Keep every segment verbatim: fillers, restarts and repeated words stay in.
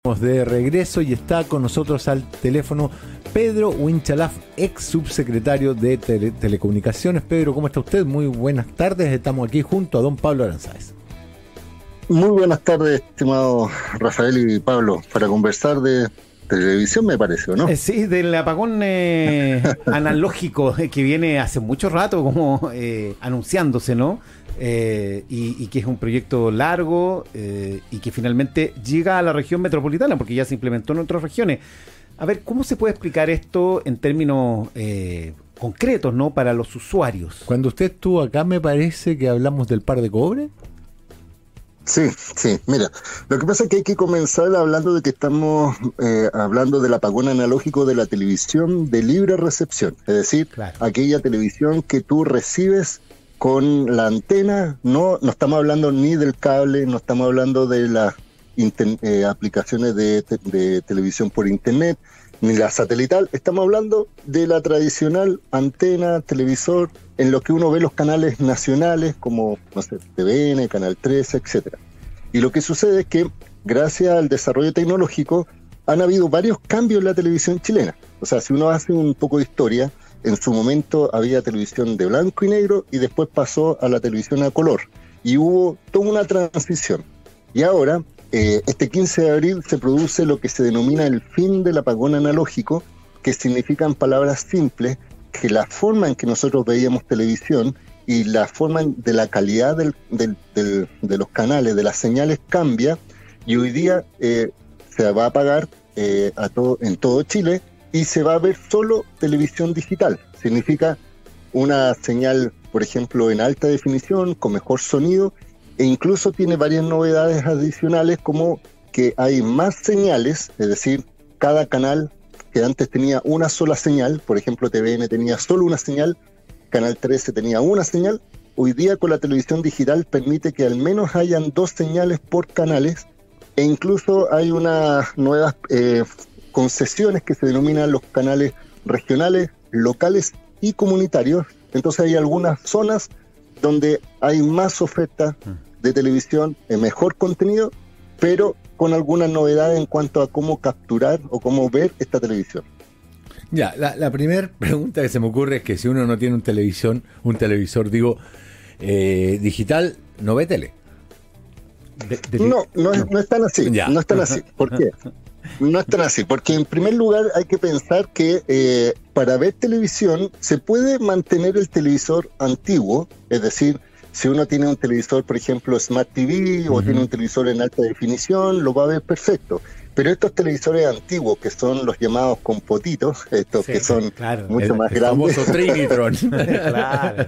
De regreso y está con nosotros al teléfono Pedro Huinchalaf, ex subsecretario de tele- Telecomunicaciones. Pedro, ¿cómo está usted? Muy buenas tardes, estamos aquí junto a don Pablo Aranzáez. Muy buenas tardes, estimado Rafael y Pablo, para conversar de televisión, me parece, ¿no? Eh, sí, del apagón eh, analógico eh, que viene hace mucho rato como eh, anunciándose, ¿no? Eh, y, y que es un proyecto largo eh, y que finalmente llega a la región metropolitana porque ya se implementó en otras regiones. A ver, ¿cómo se puede explicar esto en términos eh, concretos, ¿no? Para los usuarios. Cuando usted estuvo acá, me parece que hablamos del par de cobre. Sí, sí, mira, lo que pasa es que hay que comenzar hablando de que estamos eh, hablando del apagón analógico de la televisión de libre recepción, es decir, claro, aquella televisión que tú recibes con la antena. No, no estamos hablando ni del cable, no estamos hablando de las inter, eh, aplicaciones de, te, de televisión por internet, ni la satelital, estamos hablando de la tradicional antena, televisor, en lo que uno ve los canales nacionales como, no sé, T V N, Canal trece, etcétera. Y lo que sucede es que, gracias al desarrollo tecnológico, han habido varios cambios en la televisión chilena. O sea, si uno hace un poco de historia, en su momento había televisión de blanco y negro y después pasó a la televisión a color. Y hubo toda una transición. Y ahora, eh, este quince de abril, se produce lo que se denomina el fin del apagón analógico, que significa en palabras simples que la forma en que nosotros veíamos televisión y la forma de la calidad del, del, del, de los canales, de las señales, cambia, y hoy día eh, se va a apagar eh, a todo, en todo Chile, y se va a ver solo televisión digital. Significa una señal, por ejemplo, en alta definición, con mejor sonido, e incluso tiene varias novedades adicionales, como que hay más señales, es decir, cada canal que antes tenía una sola señal, por ejemplo T V N tenía solo una señal, Canal trece tenía una señal, hoy día con la televisión digital permite que al menos hayan dos señales por canales, e incluso hay unas nuevas eh, concesiones que se denominan los canales regionales, locales y comunitarios. Entonces hay algunas zonas donde hay más oferta de televisión, en mejor contenido, pero con algunas novedades en cuanto a cómo capturar o cómo ver esta televisión. Ya, la, la primera pregunta que se me ocurre es que si uno no tiene un televisión, un televisor, digo, eh, digital, ¿no ve tele? De, de, no, no, no, no es tan así, ya. no es tan así. ¿Por qué? No es tan así, porque en primer lugar hay que pensar que eh, para ver televisión se puede mantener el televisor antiguo, es decir, si uno tiene un televisor, por ejemplo, Smart T V, uh-huh, o tiene un televisor en alta definición, lo va a ver perfecto. Pero estos televisores antiguos, que son los llamados con potitos, estos sí, que son claro, mucho el, más el grandes. Famoso Trinitron. Claro.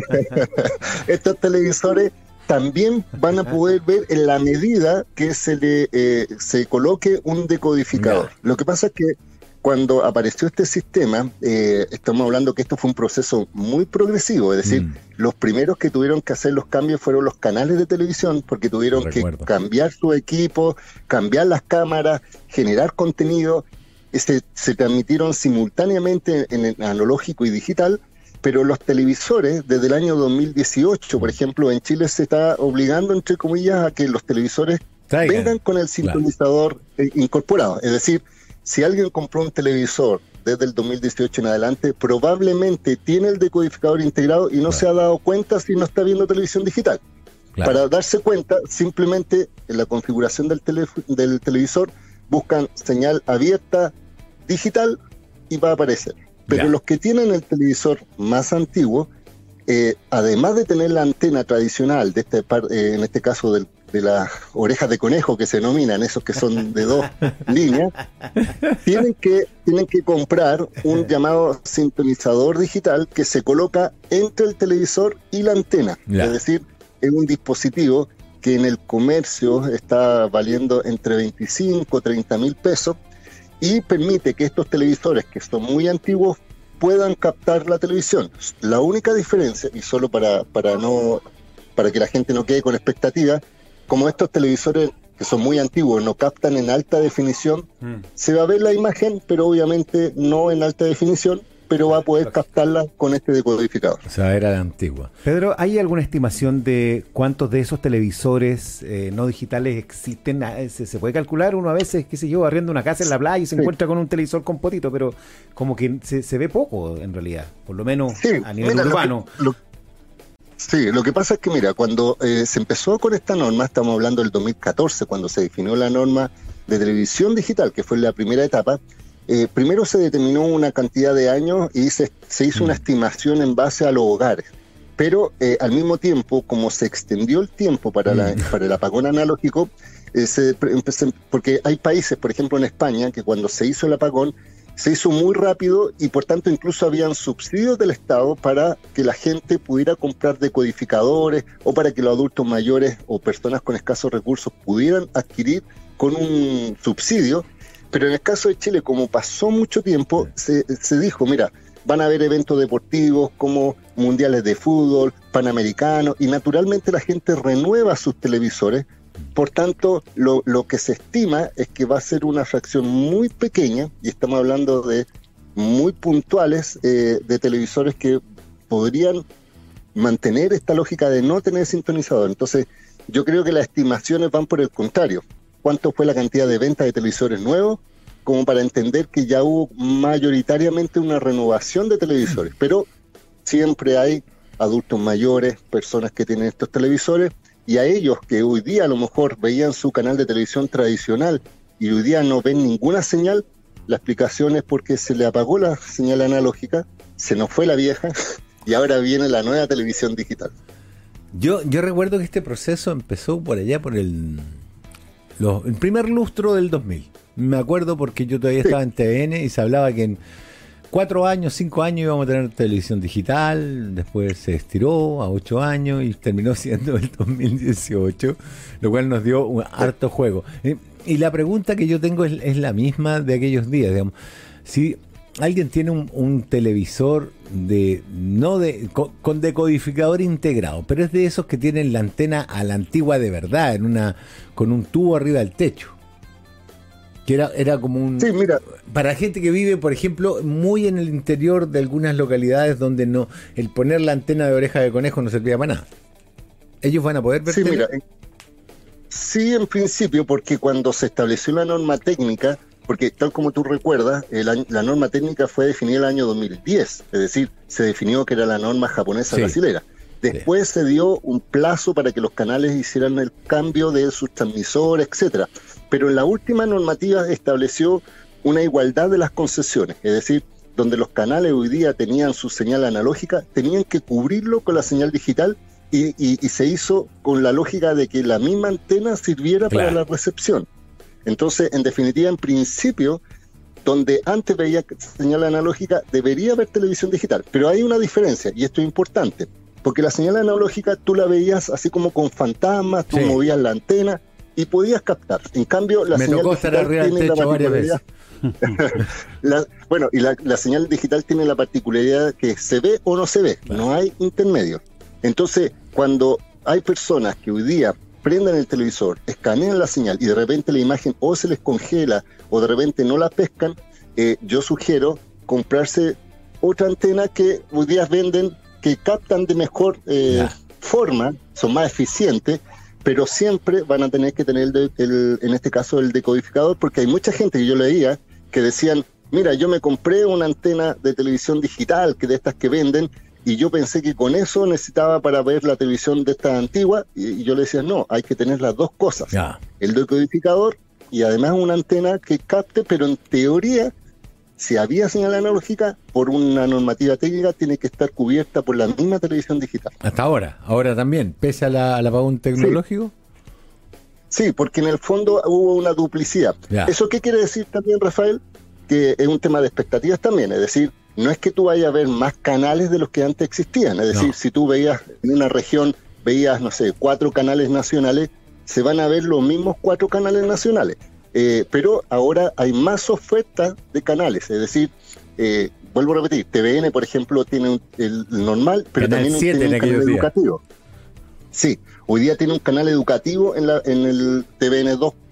Estos televisores también van a poder ver en la medida que se le eh, se coloque un decodificador. No. Lo que pasa es que cuando apareció este sistema, eh, estamos hablando que esto fue un proceso muy progresivo, es decir, mm. los primeros que tuvieron que hacer los cambios fueron los canales de televisión, porque tuvieron que cambiar su equipo, cambiar las cámaras, generar contenido, se, se transmitieron simultáneamente en el analógico y digital, pero los televisores, desde el año dos mil dieciocho, por ejemplo, en Chile se está obligando, entre comillas, a que los televisores Traigan. vengan con el sintonizador claro. incorporado, es decir, si alguien compró un televisor desde el dos mil dieciocho en adelante, probablemente tiene el decodificador integrado y no claro. se ha dado cuenta si no está viendo televisión digital. Claro. Para darse cuenta, simplemente en la configuración del, tele, del televisor buscan señal abierta digital y va a aparecer. Pero ya. los que tienen el televisor más antiguo, eh, además de tener la antena tradicional, de este, eh, en este caso del de las orejas de conejo que se denominan, esos que son de dos líneas, tienen que, tienen que comprar un llamado sintonizador digital que se coloca entre el televisor y la antena. Yeah. Es decir, es un dispositivo que en el comercio está valiendo entre veinticinco a treinta mil pesos y permite que estos televisores, que son muy antiguos, puedan captar la televisión. La única diferencia, y solo para, para, no, para que la gente no quede con expectativa, como estos televisores que son muy antiguos no captan en alta definición, mm. se va a ver la imagen, pero obviamente no en alta definición, pero va a poder captarlas con este decodificador. O sea, era la antigua. Pedro, ¿hay alguna estimación de cuántos de esos televisores eh, no digitales existen? ¿Se, se puede calcular? Uno a veces, qué sé yo, arrienda una casa en la playa y se sí. encuentra con un televisor con potito, pero como que se, se ve poco en realidad, por lo menos sí, a nivel mira, urbano. Lo que, lo, sí, lo que pasa es que, mira, cuando eh, se empezó con esta norma, estamos hablando del dos mil catorce, cuando se definió la norma de televisión digital, que fue la primera etapa, eh, primero se determinó una cantidad de años y se, se hizo una estimación en base a los hogares. Pero eh, al mismo tiempo, como se extendió el tiempo para, la, para el apagón analógico, eh, se, porque hay países, por ejemplo en España, que cuando se hizo el apagón, se hizo muy rápido y por tanto incluso habían subsidios del Estado para que la gente pudiera comprar decodificadores o para que los adultos mayores o personas con escasos recursos pudieran adquirir con un subsidio. Pero en el caso de Chile, como pasó mucho tiempo, se, se dijo, mira, van a haber eventos deportivos como mundiales de fútbol, panamericanos, y naturalmente la gente renueva sus televisores. Por tanto, lo, lo que se estima es que va a ser una fracción muy pequeña, y estamos hablando de muy puntuales, eh, de televisores que podrían mantener esta lógica de no tener sintonizador. Entonces, yo creo que las estimaciones van por el contrario. ¿Cuánto fue la cantidad de ventas de televisores nuevos? Como para entender que ya hubo mayoritariamente una renovación de televisores, pero siempre hay adultos mayores, personas que tienen estos televisores, y a ellos que hoy día a lo mejor veían su canal de televisión tradicional y hoy día no ven ninguna señal, la explicación es porque se le apagó la señal analógica, se nos fue la vieja y ahora viene la nueva televisión digital. Yo, yo recuerdo que este proceso empezó por allá, por el, los, el primer lustro del dos mil. Me acuerdo porque yo todavía sí. estaba en T V N y se hablaba que en cuatro años, cinco años íbamos a tener televisión digital, después se estiró a ocho años y terminó siendo el dos mil dieciocho, lo cual nos dio un harto juego. Eh, y la pregunta que yo tengo es, es la misma de aquellos días, digamos. Si alguien tiene un, un televisor de no de con, con decodificador integrado, pero es de esos que tienen la antena a la antigua de verdad, en una con un tubo arriba del techo. Que era, era como un... Sí, mira. Para gente que vive, por ejemplo, muy en el interior de algunas localidades donde no el poner la antena de oreja de conejo no servía para nada. ¿Ellos van a poder ver? Sí, mira, en, sí, en principio, porque cuando se estableció la norma técnica, porque tal como tú recuerdas, el, la norma técnica fue definida el año dos mil diez, es decir, se definió que era la norma japonesa sí. brasilera. Después sí. se dio un plazo para que los canales hicieran el cambio de sus transmisores, etcétera. Pero en la última normativa estableció una igualdad de las concesiones, es decir, donde los canales hoy día tenían su señal analógica, tenían que cubrirlo con la señal digital y, y, y se hizo con la lógica de que la misma antena sirviera claro. para la recepción. Entonces, en definitiva, en principio, donde antes veía señal analógica, debería haber televisión digital. Pero hay una diferencia, y esto es importante, porque la señal analógica tú la veías así como con fantasmas, tú sí. movías la antena, y podías captar. En cambio, la Me señal tocó estar arriba del techo varias veces. la, bueno, y la, la señal digital tiene la particularidad que se ve o no se ve, claro. no hay intermedio. Entonces, cuando hay personas que hoy día prendan el televisor, escanean la señal y de repente la imagen o se les congela o de repente no la pescan, eh, yo sugiero comprarse otra antena que hoy día venden, que captan de mejor eh, forma, son más eficientes, pero siempre van a tener que tener, el, el, en este caso, el decodificador, porque hay mucha gente que yo leía que decían, mira, yo me compré una antena de televisión digital, que de estas que venden, y yo pensé que con eso necesitaba para ver la televisión de esta antigua, y, y yo le decía, no, hay que tener las dos cosas, yeah. el decodificador y además una antena que capte, pero en teoría, si había señal analógica, por una normativa técnica, tiene que estar cubierta por la misma televisión digital. Hasta ahora, ahora también, pese a la, al apagón tecnológico. Sí. sí, porque en el fondo hubo una duplicidad. Ya. ¿Eso qué quiere decir también, Rafael? Que es un tema de expectativas también, es decir, no es que tú vayas a ver más canales de los que antes existían, es decir, no. si tú veías en una región, veías, no sé, cuatro canales nacionales, se van a ver los mismos cuatro canales nacionales. Eh, pero ahora hay más oferta de canales, es decir, eh, vuelvo a repetir, T V N, por ejemplo, tiene un, el normal, pero canal también tiene un canal educativo. Días. Sí, hoy día tiene un canal educativo en, la, en el T V N dos,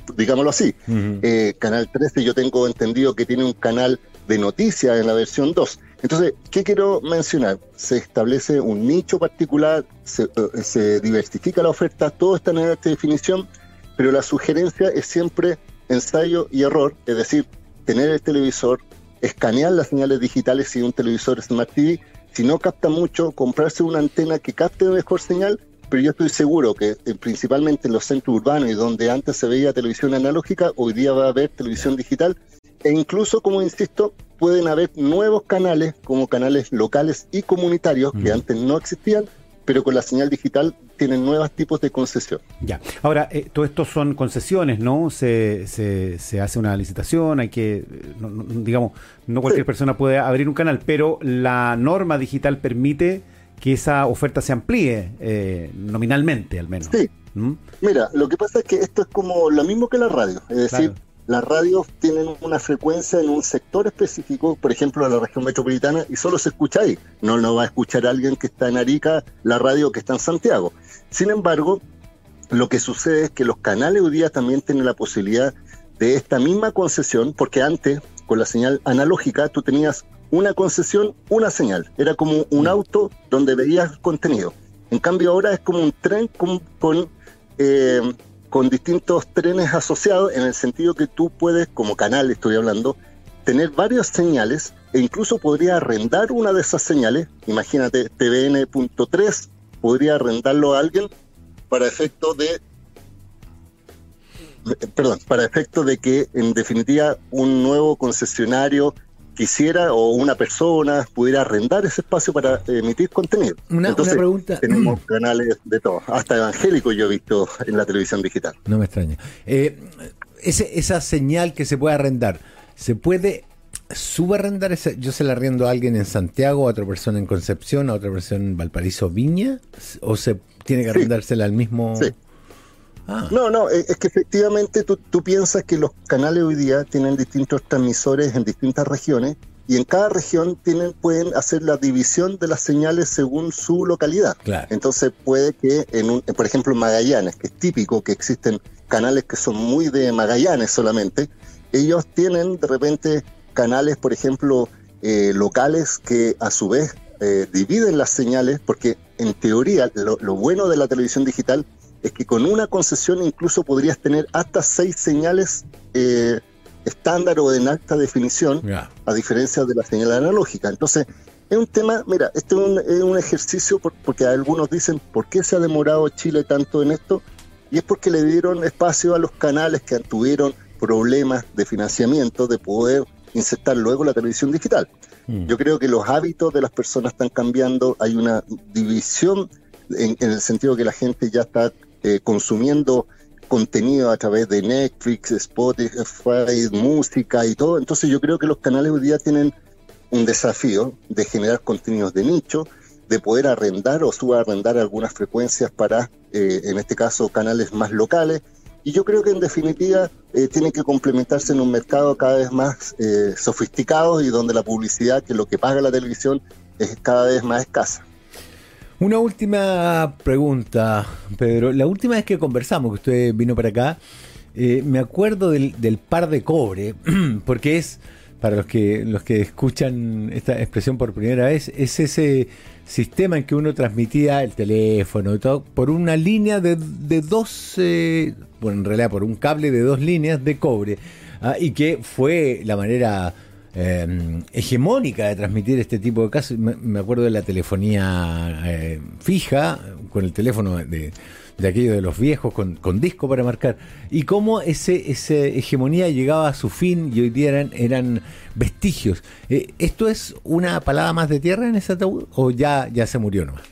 digámoslo así. Uh-huh. Eh, Canal trece yo tengo entendido que tiene un canal de noticias en la versión dos. Entonces, ¿qué quiero mencionar? Se establece un nicho particular, se, se diversifica la oferta, todo está en esta definición, pero la sugerencia es siempre ensayo y error, es decir, tener el televisor, escanear las señales digitales y un televisor Smart T V, si no capta mucho, comprarse una antena que capte mejor señal, pero yo estoy seguro que eh, principalmente en los centros urbanos y donde antes se veía televisión analógica, hoy día va a haber televisión digital, e incluso, como insisto, pueden haber nuevos canales, como canales locales y comunitarios, mm. que antes no existían, pero con la señal digital tienen nuevos tipos de concesión. Ya. Ahora, eh, todo esto son concesiones, ¿no? Se, se, se hace una licitación, hay que, no, no, digamos, no cualquier sí. persona puede abrir un canal, pero la norma digital permite que esa oferta se amplíe, eh, nominalmente al menos. Sí. ¿Mm? Mira, lo que pasa es que esto es como lo mismo que la radio, es decir, claro. las radios tienen una frecuencia en un sector específico, por ejemplo, en la región metropolitana, y solo se escucha ahí. No lo va a escuchar alguien que está en Arica, la radio que está en Santiago. Sin embargo, lo que sucede es que los canales hoy día también tienen la posibilidad de esta misma concesión, porque antes, con la señal analógica, tú tenías una concesión, una señal. Era como un auto donde veías contenido. En cambio, ahora es como un tren con... con eh, con distintos trenes asociados, en el sentido que tú puedes, como canal estoy hablando, tener varias señales e incluso podría arrendar una de esas señales. Imagínate, T V N punto tres podría arrendarlo a alguien para efecto de perdón, para efecto de que en definitiva un nuevo concesionario quisiera, o una persona pudiera arrendar ese espacio para emitir contenido. Una, Entonces, una pregunta. Tenemos canales de todo, hasta evangélicos yo he visto en la televisión digital. No me extraña. Eh, ese, esa señal que se puede arrendar, ¿se puede subarrendar? Esa, yo se la arrendo a alguien en Santiago, a otra persona en Concepción, a otra persona en Valparaíso, Viña, ¿o se tiene que arrendársela sí. al mismo...? Sí. Ah. No, no, es que efectivamente tú, tú piensas que los canales hoy día tienen distintos transmisores en distintas regiones, y en cada región tienen, pueden hacer la división de las señales según su localidad. Claro. Entonces puede que, en un, por ejemplo, en Magallanes, que es típico que existen canales que son muy de Magallanes solamente, ellos tienen de repente canales, por ejemplo, eh, locales que a su vez eh, dividen las señales, porque en teoría lo, lo bueno de la televisión digital es que con una concesión incluso podrías tener hasta seis señales eh, estándar o en alta definición, yeah. a diferencia de la señal analógica. Entonces, es un tema, mira, este es un, es un ejercicio por, porque algunos dicen, ¿por qué se ha demorado Chile tanto en esto? Y es porque le dieron espacio a los canales que tuvieron problemas de financiamiento de poder insertar luego la televisión digital. Mm. Yo creo que los hábitos de las personas están cambiando, hay una división en, en el sentido que la gente ya está Eh, consumiendo contenido a través de Netflix, Spotify, música y todo. Entonces yo creo que los canales hoy día tienen un desafío de generar contenidos de nicho, de poder arrendar o subarrendar algunas frecuencias para, eh, en este caso, canales más locales. Y yo creo que en definitiva eh, tiene que complementarse en un mercado cada vez más eh, sofisticado, y donde la publicidad, que es lo que paga la televisión, es cada vez más escasa. Una última pregunta, Pedro. La última vez que conversamos, que usted vino para acá, eh, me acuerdo del, del par de cobre, porque es, para los que los que escuchan esta expresión por primera vez, es ese sistema en que uno transmitía el teléfono y todo por una línea de, de dos, eh, bueno, en realidad por un cable de dos líneas de cobre, ah, y que fue la manera Eh, hegemónica de transmitir este tipo de casos. Me, me acuerdo de la telefonía eh, fija, con el teléfono de, de aquello de los viejos, con, con disco para marcar, y cómo ese, esa hegemonía llegaba a su fin, y hoy día eran, eran vestigios. Eh, ¿Esto es una palada más de tierra en ese ataúd, o ya, ya se murió nomás?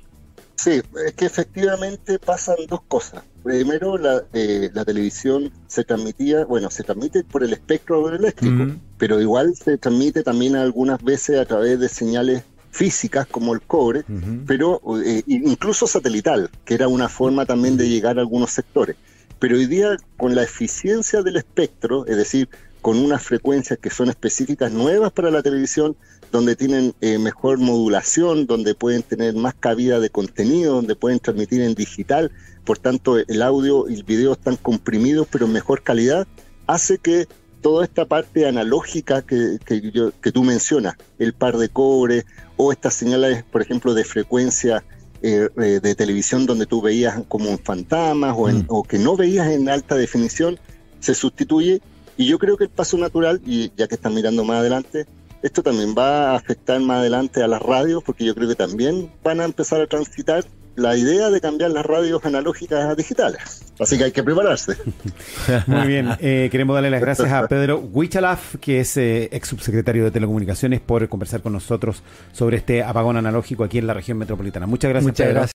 Sí, es que efectivamente pasan dos cosas. Primero, la, eh, la televisión se transmitía, bueno, se transmite por el espectro eléctrico, mm. pero igual se transmite también algunas veces a través de señales físicas como el cobre, uh-huh. pero eh, incluso satelital, que era una forma también de llegar a algunos sectores. Pero hoy día, con la eficiencia del espectro, es decir, con unas frecuencias que son específicas nuevas para la televisión, donde tienen eh, mejor modulación, donde pueden tener más cabida de contenido, donde pueden transmitir en digital, por tanto el audio y el video están comprimidos pero en mejor calidad, hace que toda esta parte analógica que, que, yo, que tú mencionas, el par de cobre o estas señales, por ejemplo, de frecuencia eh, eh, de televisión donde tú veías como en fantasmas o, en, mm. o que no veías en alta definición, se sustituye. Y yo creo que el paso natural, y ya que están mirando más adelante, esto también va a afectar más adelante a las radios, porque yo creo que también van a empezar a transitar la idea de cambiar las radios analógicas a digitales. Así que hay que prepararse. Muy bien. Eh, queremos darle las gracias a Pedro Huichalaf, que es eh, ex subsecretario de Telecomunicaciones, por conversar con nosotros sobre este apagón analógico aquí en la región metropolitana. Muchas gracias, Muchas Pedro. gracias.